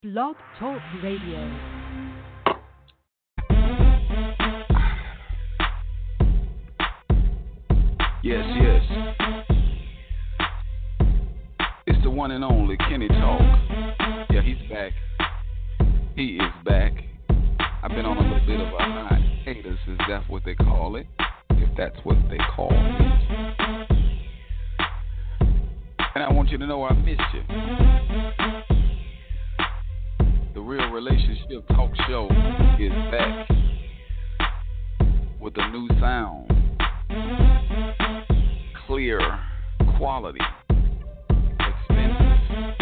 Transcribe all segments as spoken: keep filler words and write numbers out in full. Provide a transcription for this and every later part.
Blog Talk Radio. Yes, yes. It's the one and only Kenny Talk. Yeah, he's back. He is back. I've been on a little bit of a hiatus. Is that what they call it? If that's what they call it. And I want you to know I missed you. The Real Relationship Talk Show is back with a new sound. Clear quality. Expensive.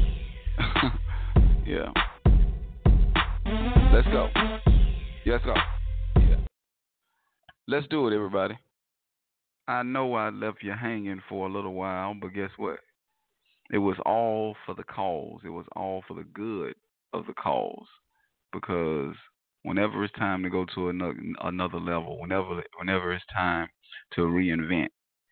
Yeah. Let's go. Let's go. Yeah. Let's do it, everybody. I know I left you hanging for a little while, but guess what? It was all for the cause. It was all for the good of the cause. Because whenever it's time to go to another, another level, whenever whenever it's time to reinvent,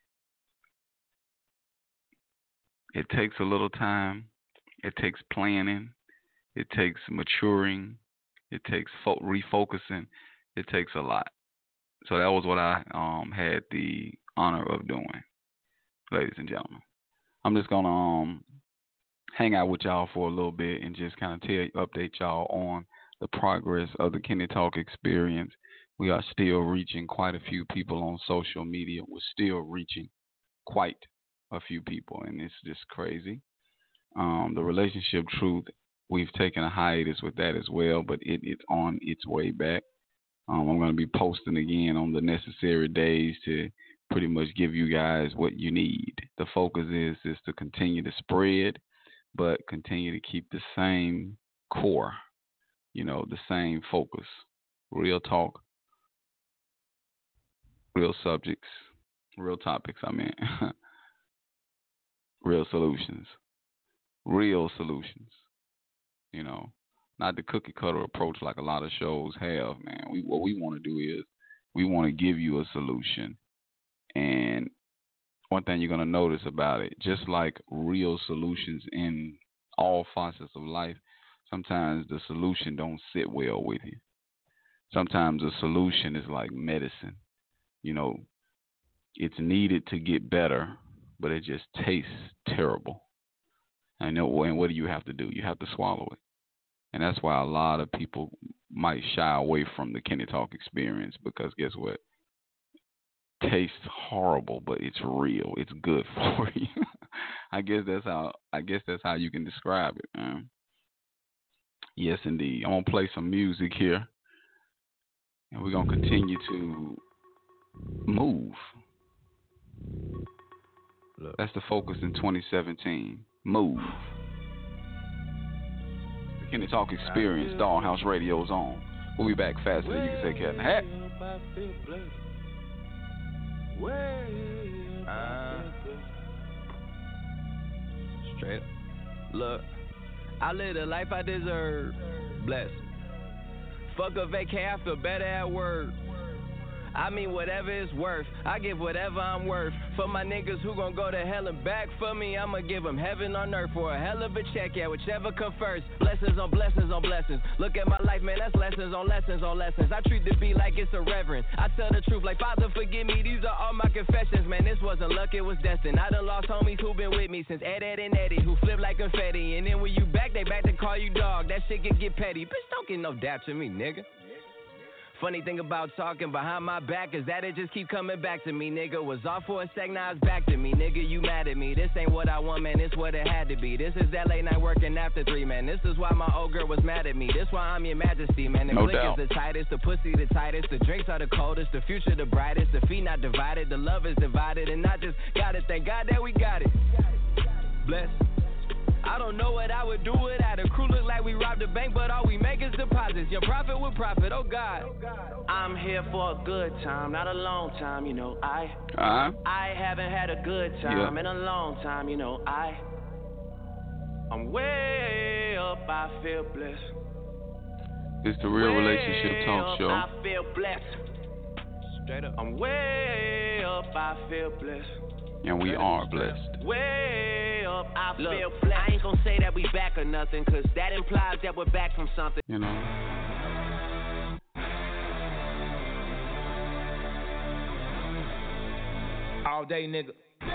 it takes a little time. It takes planning. It takes maturing. It takes fo- refocusing. It takes a lot. So that was what I um, had the honor of doing, ladies and gentlemen. I'm just gonna um, hang out with y'all for a little bit and just kind of tell, update y'all on the progress of the Kenny Talk experience. We are still reaching quite a few people on social media. We're still reaching quite a few people, and it's just crazy. Um, the relationship truth, we've taken a hiatus with that as well, but it, it's on its way back. Um, I'm going to be posting again on the necessary days to pretty much give you guys what you need. The focus is is to continue to spread, but continue to keep the same core, you know, the same focus. Real talk, real subjects, real topics, I mean, real solutions, real solutions, you know. Not the cookie cutter approach like a lot of shows have, man. We what we want to do is we want to give you a solution. And one thing you're gonna notice about it, just like real solutions in all facets of life, sometimes the solution don't sit well with you. Sometimes a solution is like medicine. You know, it's needed to get better, but it just tastes terrible. And and what do you have to do? You have to swallow it. And that's why a lot of people might shy away from the Kenny Talk experience because guess what? Tastes horrible, but it's real. It's good for you. I guess that's how I guess that's how you can describe it, man. Yes, indeed. I'm gonna play some music here, and we're gonna continue to move. Look. That's the focus in twenty seventeen. Move. Kenny Talk Experience, Dollhouse Radio's on. We'll be back faster than you can say cat in the hat. Uh, straight up. Look, I live the life I deserve. Blessed. Fuck a vacay, I feel better at work. I mean whatever it's worth, I give whatever I'm worth. For my niggas who gon' go to hell and back for me, I'ma give them heaven on earth for a hell of a check, yeah, whichever come first. Blessings on blessings on blessings. Look at my life, man, that's lessons on lessons on lessons. I treat the beat like it's a reverend. I tell the truth like, Father, forgive me, these are all my confessions. Man, this wasn't luck, it was destined. I done lost homies who been with me since Ed, Ed, and Eddie, who flip like confetti. And then when you back, they back to call you dog. That shit can get petty. Bitch, don't get no dap to me, nigga. Funny thing about talking behind my back is that it just keep coming back to me, nigga. Was off for a sec, now it's back to me, nigga. You mad at me? This ain't what I want, man. This what it had to be. This is that late night working after three, man. This is why my old girl was mad at me. This why I'm your majesty, man. The no click doubt. Is the tightest, the pussy the tightest, the drinks are the coldest, the future the brightest, the feet not divided, the love is divided, and I just gotta thank God that we got it. Bless. I don't know what I would do without a crew. Look like we robbed a bank, but all we make is deposits. Your profit with profit, oh God. I'm here for a good time, not a long time, you know. I uh-huh. I haven't had a good time yeah. in a long time, you know. I I'm way up, I feel blessed. It's the Real way Relationship Talk Show. I feel blessed. Straight up. I'm way up. up, I feel blessed. And we are blessed. Way up, I Look, feel blessed. I ain't gonna say that we back or nothing, cause that implies that we're back from something. You know. All day, nigga.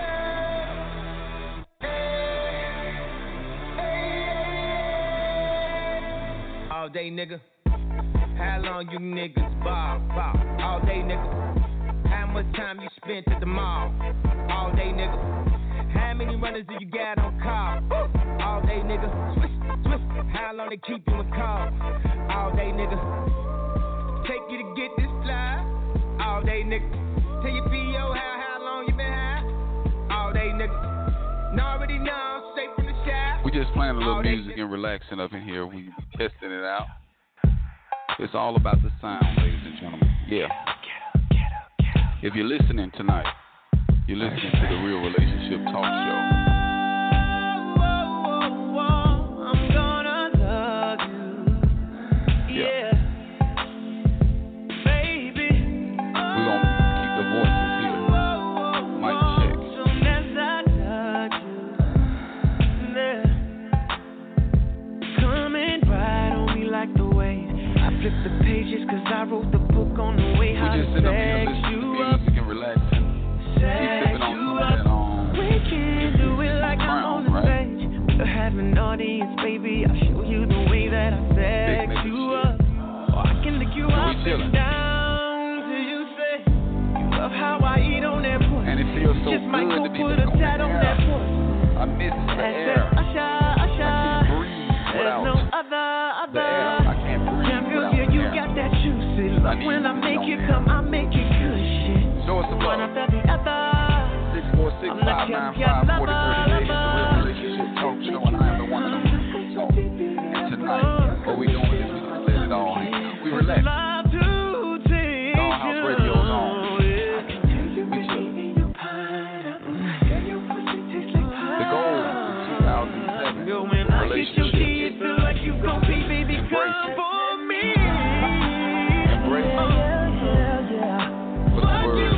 All day, nigga. How long you niggas ball, ball? All day, nigga. How much time you spent at the mall? All day, nigga. How many runners do you got on call? All day, nigga. Swish, swish. How long they keep you in call? All day, nigga. Take you to get this fly. All day, nigga. Tell your P O how how long you been high? All day, nigga. Now already know, straight from the shop. We just playing a little music and relaxing up in here. We testing it out. It's all about the sound, ladies and gentlemen. Yeah. If you're listening tonight, you're listening to the Real Relationship Talk Show. I'm gonna love you. Yeah. Baby. We're gonna keep the voices here. Mic check. Soon as I touch you, yeah. Coming right on me like the wave. I flip the pages cause I wrote the book on the way how we just to sit up here sex listening you to up. music and relaxing. Keep sipping on some of that um, We can do it like crown, I'm on the right? stage. We'll have an audience, baby. I'll show you the way that I sex Big you nigga up. Or I can lick you So we up chillin'. and down till you say you love how I eat on that pussy. and it feels so Just might good go to be put back a on tat the on air. that pussy. I miss the That's air. that Usher, Usher. I can't breathe There's without no other, other. the air. I can't breathe Damn girl, without yeah, the you air. got that juicy love. need When I you make on it there. come, I make it good shit. Show us some One love. after the other. six four six, five nine five, four zero three eight. It's the Real Relationship Talk Show, and I am the one of them. So, and tonight, what we doing is we just let it all hang out. We relax. Dollhouse Radio's on. We chill. The goal in two thousand seven, relationship. Embrace it. Embrace it. Put the word.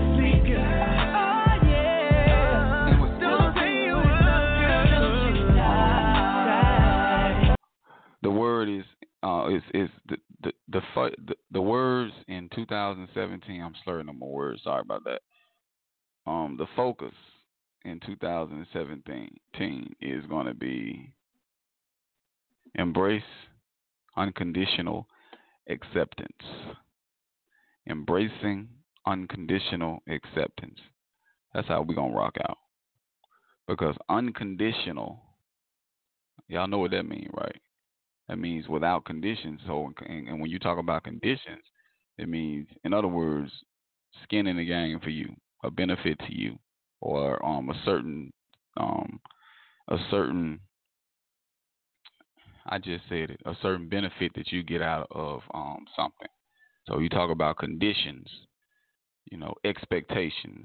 And what's the word? The word is uh is is the the the, fu- the the words in two thousand seventeen. I'm slurring on my words. Sorry about that. Um, the focus in two thousand seventeen is going to be embrace unconditional acceptance. Embracing unconditional acceptance. That's how we're going to rock out. Because unconditional, y'all know what that means, right? That means without conditions. So, and, and when you talk about conditions, it means, in other words, skin in the game for you, a benefit to you, or um a certain um a certain I just said it, a certain benefit that you get out of um something. So you talk about conditions, you know, expectations,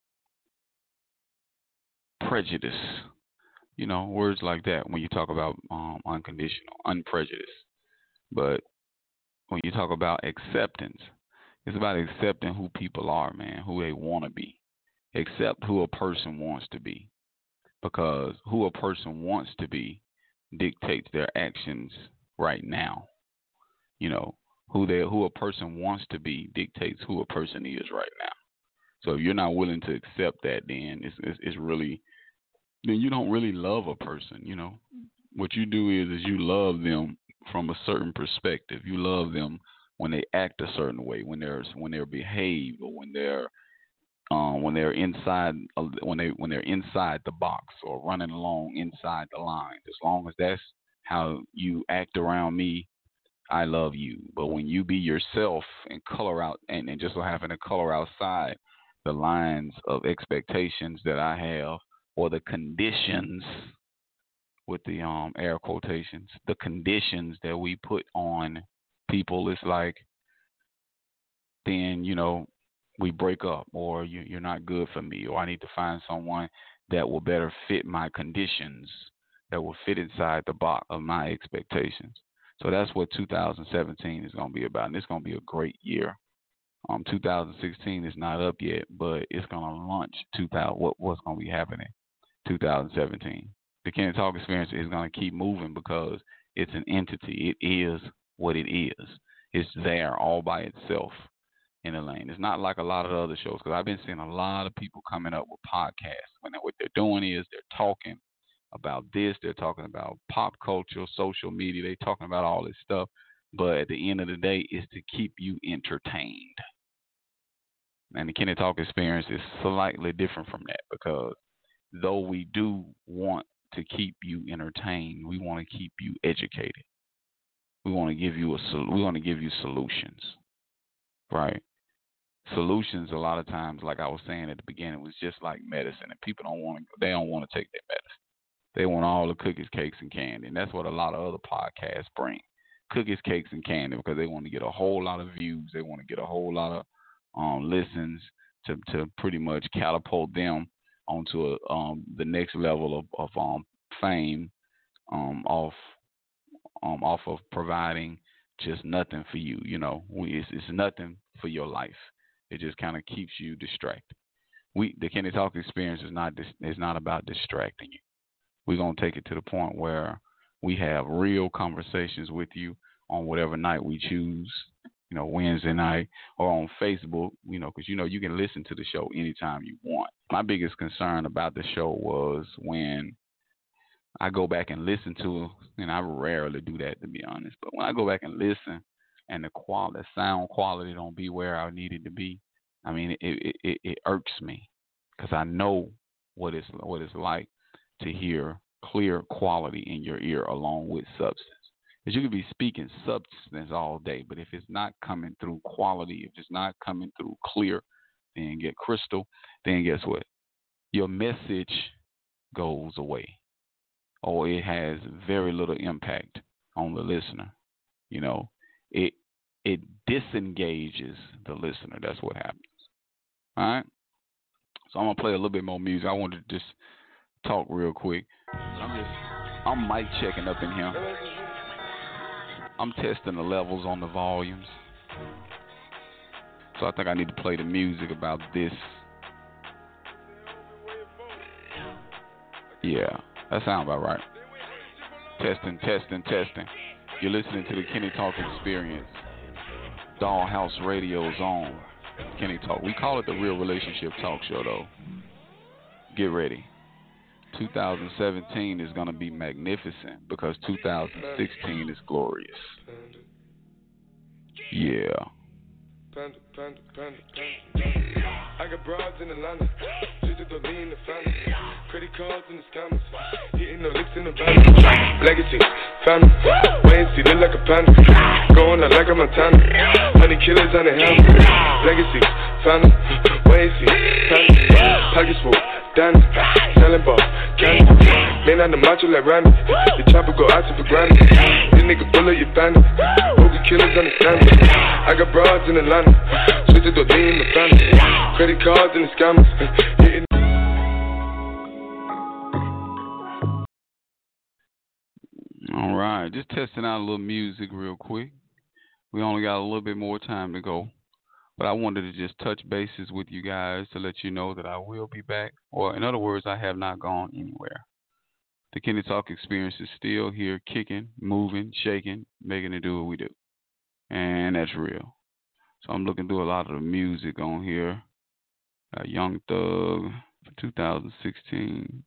prejudice, you know, words like that when you talk about um, unconditional, unprejudiced. But when you talk about acceptance, it's about accepting who people are, man, who they want to be. Accept who a person wants to be. Because who a person wants to be dictates their actions right now. You know, who they who a person wants to be dictates who a person is right now. So if you're not willing to accept that, then it's, it's it's really then you don't really love a person. You know, what you do is is you love them from a certain perspective. You love them when they act a certain way, when they're when they're behaved, or when they're um, when they're inside when they when they're inside the box or running along inside the line. As long as that's how you act around me, I love you. But when you be yourself and color out and, and just so happen to color outside the lines of expectations that I have, or the conditions, with the um air quotations, the conditions that we put on people, it's like, then, you know, we break up, or you, you're not good for me, or I need to find someone that will better fit my conditions, that will fit inside the box of my expectations. So that's what two thousand seventeen is going to be about, and it's going to be a great year. Um, two thousand sixteen is not up yet, but it's gonna launch two thousand. What what's gonna be happening? two thousand seventeen. The Kenny Talk Experience is gonna keep moving because it's an entity. It is what it is. It's there all by itself in the lane. It's not like a lot of the other shows because I've been seeing a lot of people coming up with podcasts. When they, what they're doing is they're talking about this. They're talking about pop culture, social media. They're talking about all this stuff. But at the end of the day, it's to keep you entertained. And the Kenny Talk Experience is slightly different from that because though we do want to keep you entertained, we want to keep you educated. We want to give you a we want to give you solutions, right? Solutions a lot of times, like I was saying at the beginning, was just like medicine, and people don't want to. They don't want to take their medicine. They want all the cookies, cakes, and candy, and that's what a lot of other podcasts bring: cookies, cakes, and candy, because they want to get a whole lot of views. They want to get a whole lot of um, listens to to pretty much catapult them onto a, um, the next level of, of um, fame um, off um, off of providing just nothing for you. You know, we, it's, it's nothing for your life. It just kind of keeps you distracted. We the Kenny Talk Experience is not is not about distracting you. We're gonna take it to the point where we have real conversations with you on whatever night we choose. You know, Wednesday night or on Facebook. You know, because you know you can listen to the show anytime you want. My biggest concern about the show was when I go back and listen to, and I rarely do that to be honest, but when I go back and listen and the quality, the sound quality don't be where I need it to be, I mean, it it, it, it irks me because I know what it's what it's like to hear clear quality in your ear along with substance. Because you could be speaking substance all day, but if it's not coming through quality, if it's not coming through clear, then get crystal, then guess what? Your message goes away, or it has very little impact on the listener. You know, it it disengages the listener. That's what happens. All right. So I'm gonna play a little bit more music. I wanted to just talk real quick. I'm just I'm mic checking up in here. I'm testing the levels on the volumes. So I think I need to play the music about this. Yeah, that sounds about right. Testing, testing, testing. You're listening to the Kenny Talk Experience. Dollhouse Radio's on Kenny Talk. We call it the Real Relationship Talk Show, though. Get ready. two thousand seventeen is going to be magnificent because two thousand sixteen is glorious. Yeah. Panda, panda, panda, panda. I got broads in Atlanta, just to lean the family. Credit cards in the scammers, hitting the licks in the van. Legacy, family, wait and see, look like a panda. Going out like a Montana, honey killers on the helmet. Legacy, family, wait and see, family. Pockets full, Danny, selling ball, candy. Man on the macho like Randy, the chopper go out to the granny. This nigga bullet your bandit, Hogan killers on the standard. I got broads in Atlanta, switch to the lean the family. Credit cards and the scammers, hitting. All right, just testing out a little music real quick. We only got a little bit more time to go, but I wanted to just touch bases with you guys to let you know that I will be back, or in other words, I have not gone anywhere. The Kenny Talk Experience is still here, kicking, moving, shaking, making it do what we do, and that's real. So I'm looking through a lot of the music on here. Got Young Thug for two thousand sixteen.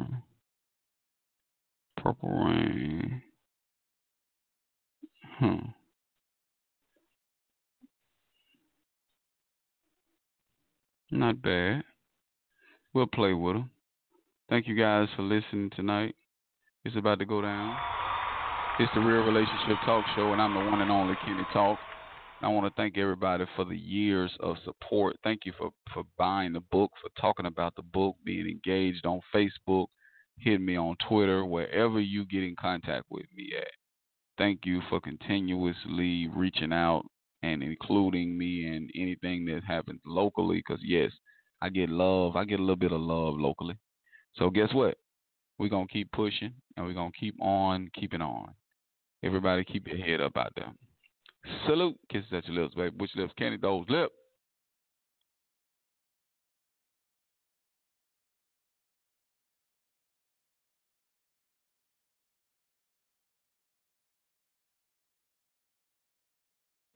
Purple Rain. Huh. Not bad. We'll play with them. Thank you guys for listening tonight. It's about to go down. It's the Real Relationship Talk Show, and I'm the one and only Kenny Talk. I want to thank everybody for the years of support. Thank you for, for buying the book, for talking about the book, being engaged on Facebook, hitting me on Twitter, wherever you get in contact with me at. Thank you for continuously reaching out and including me in anything that happens locally, because, yes, I get love. I get a little bit of love locally. So guess what? We're going to keep pushing, and we're going to keep on keeping on. Everybody keep your head up out there. Salute. Kisses at your lips, baby. Which lips? Kenny, those lips.